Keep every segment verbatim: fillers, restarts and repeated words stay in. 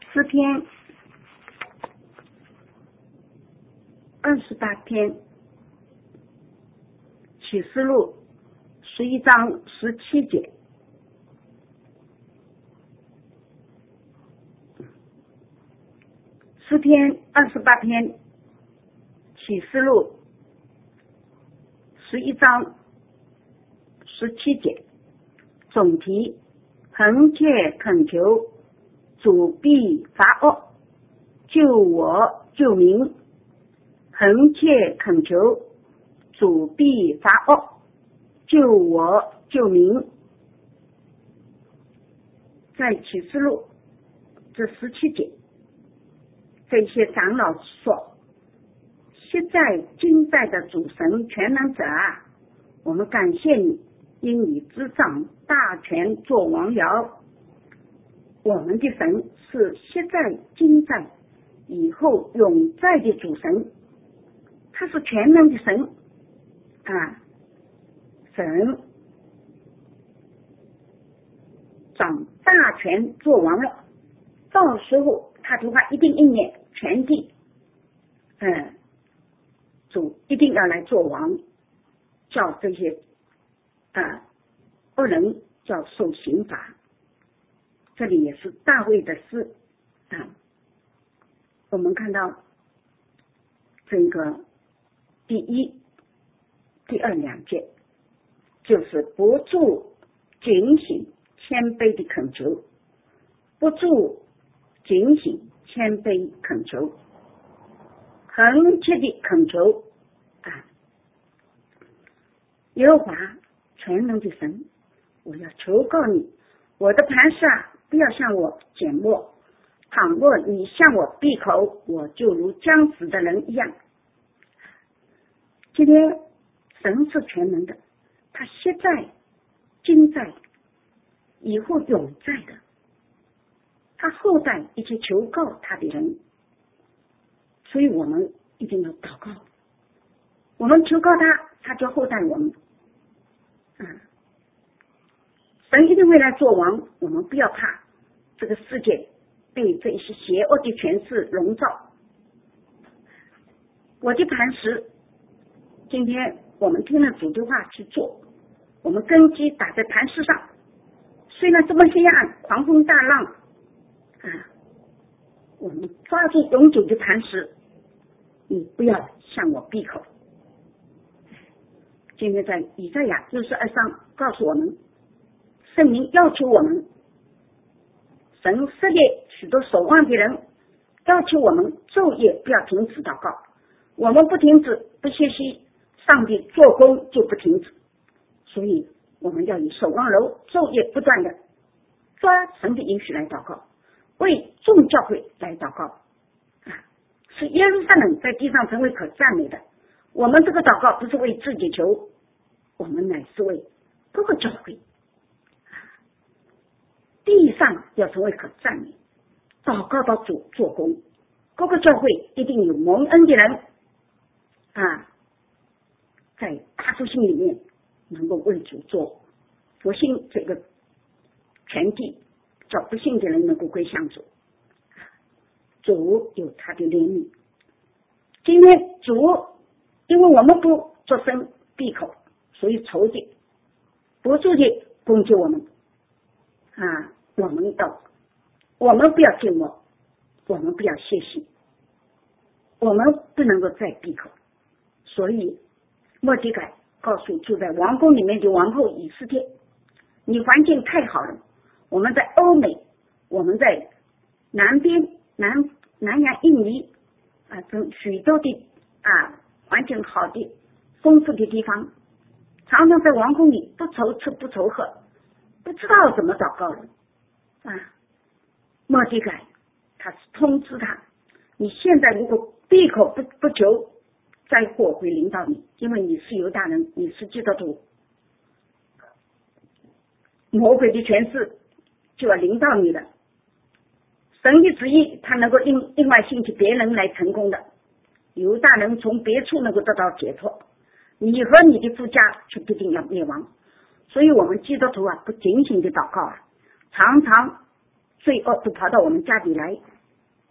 诗篇二十八篇，启示录十一章十七节。诗篇二十八篇，启示录十一章十七节。总题：恳切恳求主必发恶，救我救民。恳切恳求主必发恶，救我救民。在启示录这十七节，这些长老说：昔在今在的主神全能者啊，我们感谢你，因你执掌大权做王僚。我们的神是昔在今在以后永在的主神，他是全能的神啊，神掌大权做王了，到时候他的话一定应验，全地嗯，主一定要来做王，叫这些啊恶人叫受刑罚。这里也是大卫的诗啊，我们看到这个第一第二两节，就是不住警醒谦卑的恳求，不住警醒谦卑恳求，恳切的恳求啊！耶和华全能的神，我要求告你，我的磐石啊，不要向我缄默，倘若你向我闭口，我就如将死的人一样。今天神是全能的，他昔在今在以后永在的，他后代一切求告他的人，所以我们一定要祷告，我们求告他，他就后代我们。嗯，神一定会来做王，我们不要怕这个世界被这些邪恶的权势笼罩。我的磐石，今天我们听了主的话去做，我们根基打在磐石上，虽然这么黑暗狂风大浪啊，我们抓住永久的磐石，你不要向我闭口。今天在以赛亚六十二章告诉我们，圣灵要求我们，神设立许多守望的人，要求我们昼夜不要停止祷告，我们不停止不歇息，上帝做工就不停止。所以我们要以守望楼昼夜不断的抓神的应许来祷告，为众教会来祷告啊，使耶路撒冷在地上成为可赞美的。我们这个祷告不是为自己求，我们乃是为各个教会，地上要成为可赞美，祷告到主做工，各个教会一定有蒙恩的人啊，在大复兴里面能够为主做复兴这个全地，叫不信的人能够归向主，主有他的怜悯。今天主因为我们不作声闭口，所以仇敌不住地攻击我们啊，我们要我们不要静默，我们不要歇息，我们不能够再闭口。所以末底改告诉住在王宫里面的王后以斯帖，你环境太好了，我们在欧美，我们在南边南南亚印尼啊，跟许多的啊环境好的丰富的地方，常常在王宫里不愁吃不愁喝，不知道怎么祷告了啊。末底改他是通知他，你现在如果闭口不不求，灾祸会临到你，因为你是犹大人，你是基督徒，魔鬼的权势就要临到你了。神的旨意他能够另另外兴起别人来成功的，犹大人从别处能够得到解脱，你和你的夫家却必定要灭亡。所以我们基督徒啊，不警醒的祷告啊，常常罪恶都跑到我们家里来，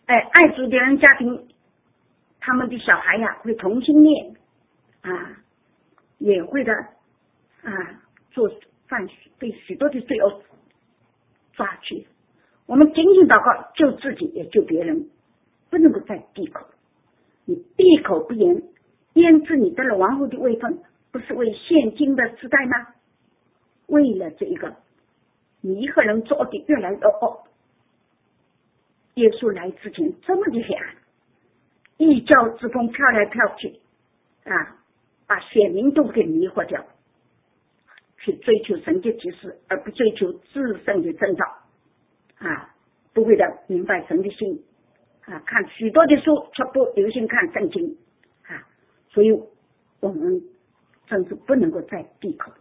哎，爱主的人家庭，他们的小孩呀、啊、会同性恋啊，也会的啊做犯被许多的罪恶抓去。我们仅仅祷告，救自己也救别人，不能够再闭口。你闭口不言，焉知你得了王后的位分，不是为现今的时代吗？为了这一个，你一个人做的越来越恶。耶稣来之前这么的黑暗，异教之风飘来飘去啊，把选民都给迷惑掉，去追求神的启示，而不追求自身的征兆啊，不会的明白神的心啊，看许多的书却不留心看圣经啊，所以我们真是不能够再闭口，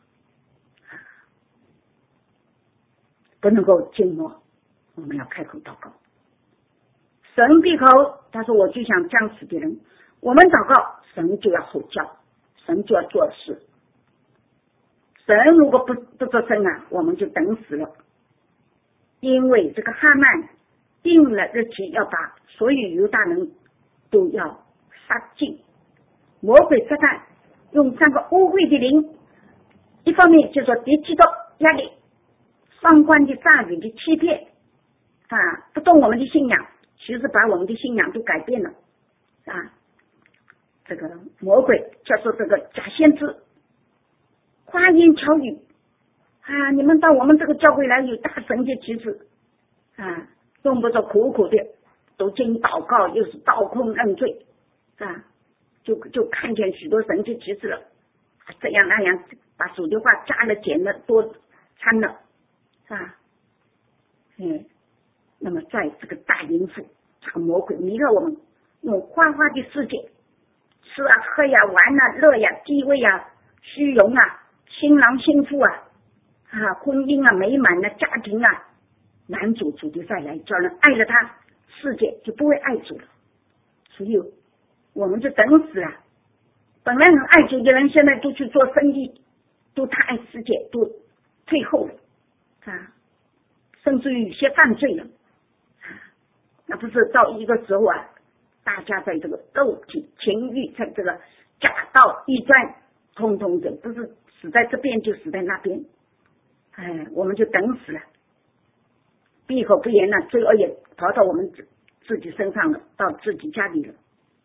不能够静默，我们要开口祷告。神闭口，他说我就想将死的人，我们祷告，神就要吼叫，神就要做事。神如果不不做声啊，我们就等死了。因为这个哈曼定了日期，要把所有犹大人都要杀尽。魔鬼撒旦用三个污秽的灵，一方面就说敌基督压力，双关的诈语的欺骗啊，不动我们的信仰，其实把我们的信仰都改变了啊。这个魔鬼叫做这个假先知，花言巧语啊，你们到我们这个教会来有大神的启示啊，用不着苦苦的读经祷告，又是倒空认罪啊，就就看见许多神的启示了，这样那样把主的话加了减了多掺了啊，嗯，那么在这个大淫妇，这个魔鬼迷了我们，用花花的世界，吃啊喝呀玩啊乐呀地位啊虚荣啊新郎新妇啊啊婚姻啊美满的家庭啊，男主主的再来，叫人爱了他，世界就不会爱主了，所以我们就等死了。本来很爱主的人，现在都去做生意，都太爱世界，都退后了啊，甚至于有些犯罪了啊，那不是到一个时候啊，大家在这个肉体情欲，在这个假道异端，通通的不是死在这边就死在那边，哎，我们就等死了，闭口不言了，罪恶也跑到我们自自己身上了，到自己家里了。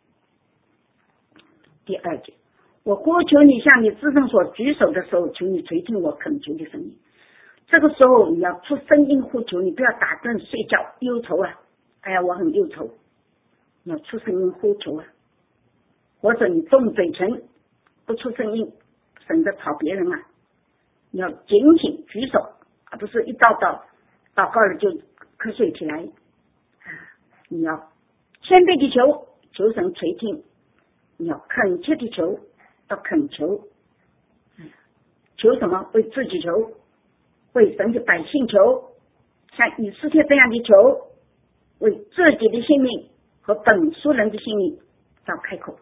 第二节，我呼求你向你至圣所举手的时候，求你垂听我恳求的声音。这个时候你要出声音呼求，你不要打盹睡觉忧愁啊，哎呀我很忧愁，你要出声音呼求啊，或者你动嘴唇不出声音，省得吵别人啊，你要紧紧举手，而不是一祷祷祷告了就瞌睡起来啊，你要谦卑的求，求神垂听，你要恳切的求，要恳求，求什么？为自己求，为神的百姓求，像以斯帖这样的求，为自己的性命和本书人的性命要开口。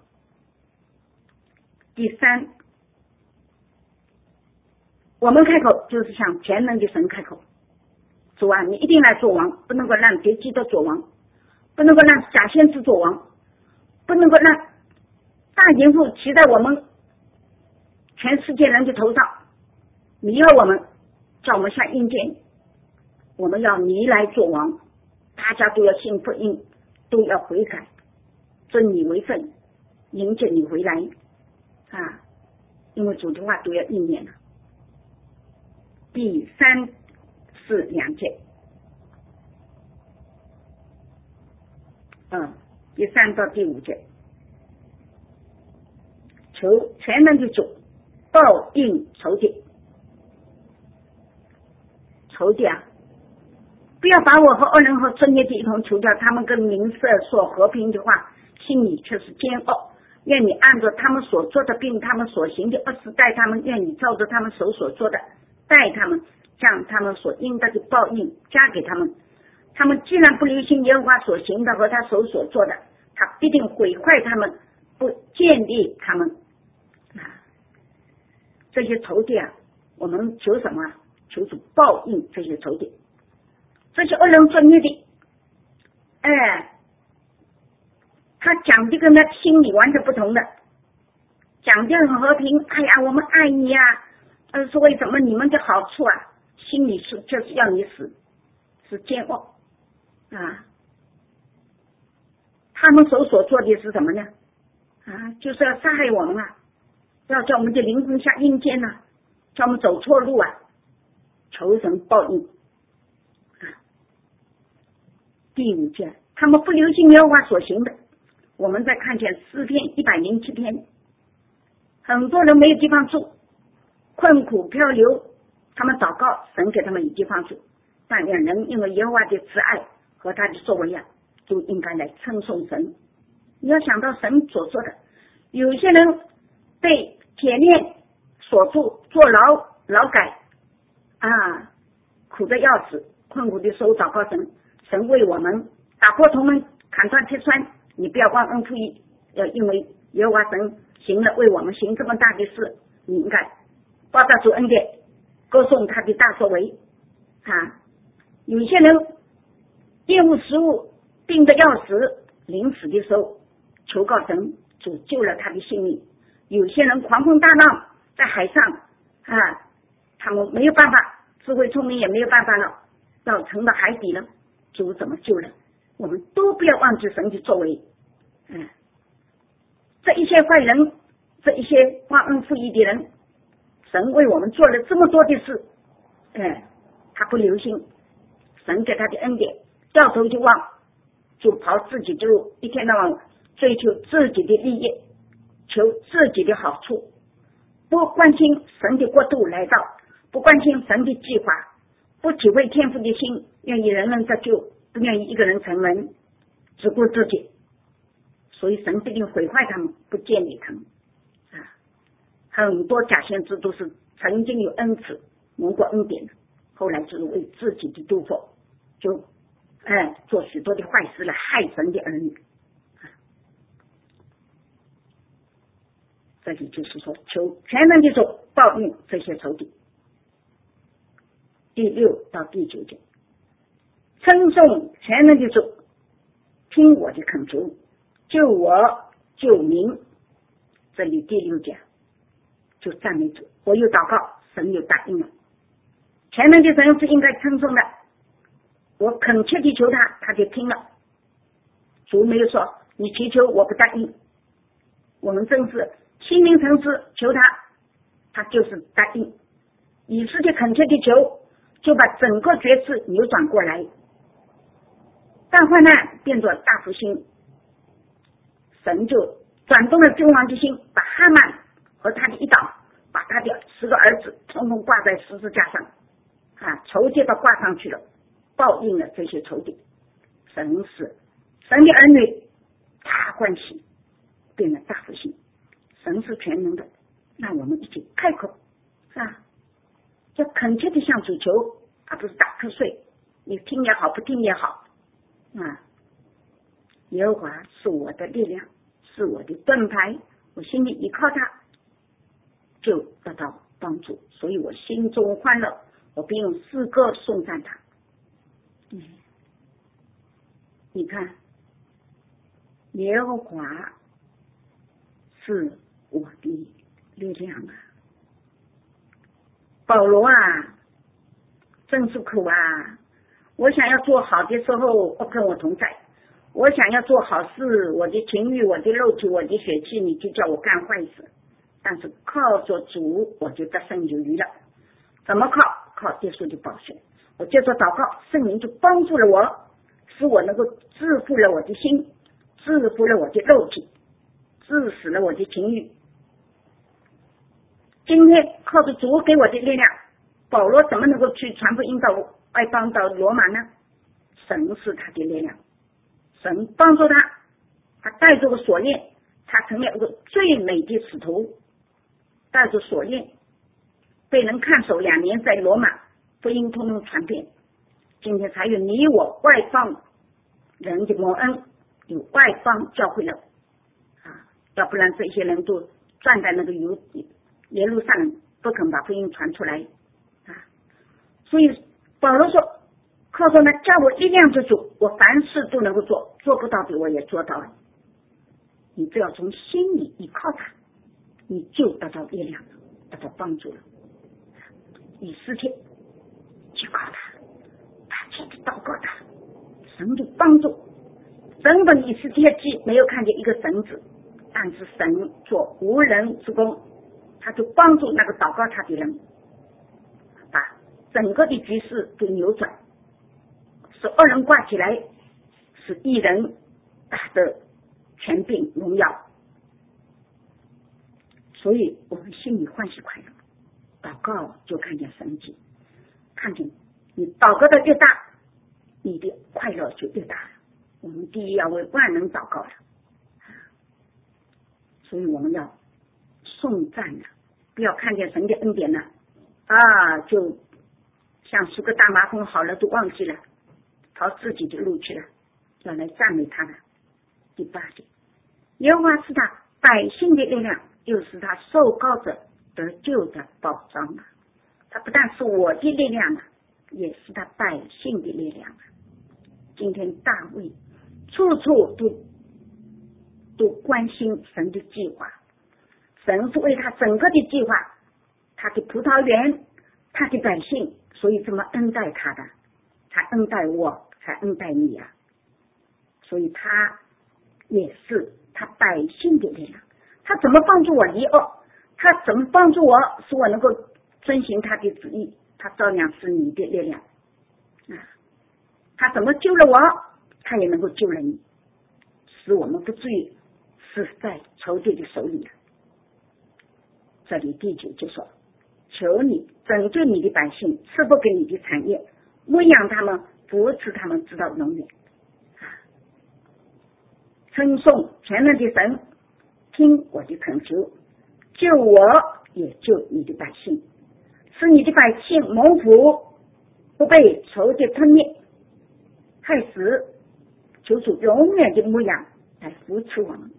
第三，我们开口就是向全能的神开口，主啊，你一定来做王，不能够让敌基督做王，不能够让假先知做王，不能够让大淫妇骑在我们全世界人的头上，迷了我们，叫我们像阴间。我们要你来做王，大家都要信福音，都要悔改，尊你为圣，迎接你回来啊！因为主的话都要应验了。第三是两节，嗯，第三到第五节。求全能的主报应仇敌，仇敌啊，不要把我和恶人和罪孽的一同除掉，他们跟民色说和平的话，心里却是奸恶。愿你按照他们所做的并他们所行的恶事待他们，愿你照着他们手所做的待他们，将他们所应得的报应加给他们。他们既然不留心耶和华所行的和他手所做的，他必定毁坏他们，不建立他们。这些仇敌啊，我们求什么？求主报应这些仇敌，这些恶人作孽的，哎， 他讲的跟他心里完全不同的，讲的很和平，哎呀，我们爱你呀、啊，呃，是为什么你们的好处啊？心里是就是要你死，是煎熬啊。他们所所做的是什么呢？啊，就是要杀害我们啊，要叫我们的灵魂下阴间呐，叫我们走错路啊，求神报应啊。第五件，他们不留心耶和华所行的。我们再看见诗篇一百零七篇，很多人没有地方住，困苦漂流，他们祷告，神给他们有地方住，但两人因为耶和华的慈爱和他的作为啊，都应该来称颂神。你要想到神所说的，有些人被铁链锁住，坐牢劳改啊，苦的要死，困苦的时候祷告神，神为我们打破铜门，砍断铁栓。你不要忘恩负义，要因为耶和华神行了为我们行这么大的事，你应该报答主恩典，歌颂他的大作为啊。有些人厌恶食物，病得要死，临死的时候求告神，主救了他的性命。有些人狂风大浪在海上啊，他们没有办法，智慧聪明也没有办法了，要沉到海底了，主怎么救了？我们都不要忘记神的作为。嗯，这一些坏人，这一些忘恩负义的人，神为我们做了这么多的事，哎，他不留心，神给他的恩典，掉头就忘，就跑自己的路，一天到晚追求自己的利益，求自己的好处，不关心神的国度来到，不关心神的计划，不体会天父的心，愿意人人得救，不愿意一个人成人，只顾自己，所以神必定毁坏他们，不建立他们啊。很多假先知都是曾经有恩赐蒙过恩典的，后来就是为自己的度佛，就哎做许多的坏事来害神的儿女啊。这里就是说，求全能的主报应这些仇敌。第六到第九节，称颂全能的主，听我的恳求，救我救民。这里第六节就赞美主，我有祷告，神有答应了。全能的神是应该称颂的，我恳切地求他，他就听了。主没有说你祈求我不答应，我们正是心灵诚实求他，他就是答应。以色列恳切地求，就把整个局势扭转过来，大患难变作大复兴，神就转动了君王的心，把哈曼和他的一党，把他的十个儿子统统挂在十字架上啊，仇敌都挂上去了，报应了这些仇敌。神是神的儿女大欢喜，变了大复兴。神是全能的，让我们一起开口啊，要恳切的向主求，而不是打瞌睡，你听也好，不听也好啊。耶和华是我的力量，是我的盾牌，我心里依靠他，就得到帮助，所以我心中欢乐，我必用诗歌颂赞他。嗯，你看，耶和华是我的力量啊。保罗啊，真是苦啊！我想要做好的时候，不跟我同在；我想要做好事，我的情欲、我的肉体、我的血气，你就叫我干坏事。但是靠着主，我就得胜有余了。怎么靠？靠耶稣的宝血。我接着祷告，圣灵就帮助了我，使我能够制服了我的心，制服了我的肉体，致死了我的情欲。今天靠着主给我的力量，保罗怎么能够去传福音到外邦到罗马呢？神是他的力量，神帮助他，他带着个锁链，他成了一个最美的使徒，带着锁链被人看守两年，在罗马福音通通传遍，今天才有你我外邦人的蒙恩，有外邦教会了啊！要不然这些人都站在那个犹耶路撒冷，不肯把福音传出来啊！所以保罗说，靠着那加我力量之主，我凡事都能够做，做不到的我也做到了你只要从心里依靠他，你就得到力量，得到帮助了。以斯帖去靠他，他去祷告他，神就帮助。整本以斯帖记没有看见一个神子，但是神做无人之功，他就帮助那个祷告他的人，把整个的局势给扭转，使恶人挂起来，使一人打得权柄荣耀。所以我们心里欢喜快乐，祷告就看见神迹，看见你祷告的越大，你的快乐就越大。我们第一要为万能祷告了，所以我们要颂赞了，不要看见神的恩典了啊，就像是个大麻风好了就忘记了，朝自己的路去了，要来赞美他了。第八节，耶和华是他百姓的力量，又是他受膏者得救的保障啊！他不但是我的力量啊，也是他百姓的力量啊！今天大卫处处都都关心神的计划，神是为他整个的计划，他的葡萄园，他的百姓，所以这么恩待他的，才恩待我，才恩待你啊！所以他也是他百姓的力量。他怎么帮助我离恶？他怎么帮助我，使我能够遵行他的旨意？他照样是你的力量啊！他怎么救了我，他也能够救了你，使我们不至于死在仇敌的手里了。这里第九就说，求你拯救你的百姓，赐福给你的产业，牧养他们，扶持他们直到永远。称颂全能的神，听我的恳求，救我也救你的百姓，使你的百姓蒙福，不被仇敌吞灭害死。求主永远的牧养来扶持我们，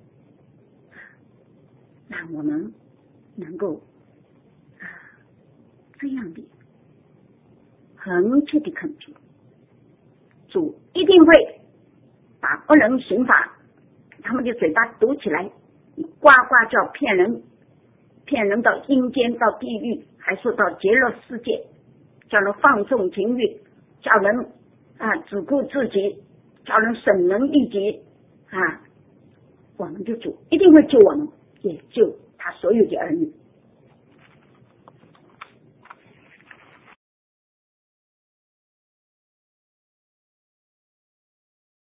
让我们能够啊这样的恒切的恳求，主一定会把恶人刑罚，他们的嘴巴堵起来，呱呱叫，骗人，骗人到阴间，到地狱，还说到极乐世界，叫人放纵情欲，叫人啊只顾自己，叫人损人利己啊！我们的主一定会救我们，也救他所有的儿女。